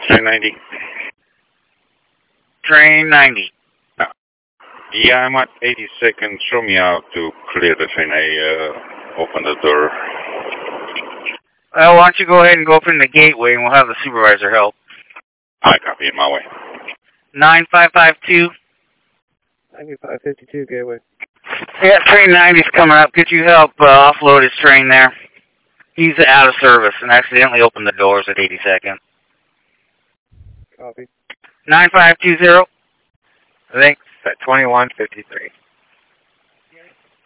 Train 90. Train 90. Yeah, I'm at 82nd. Show me out to clear the train. I open the door. Well, why don't you go ahead and go open the gateway and we'll have the supervisor help. I copy it my way. 9552. 9552 gateway. Yeah, train 90's coming up. Could you help offload his train there? He's out of service and accidentally opened the doors at 82nd. Copy. 9520. I think it's at 2153.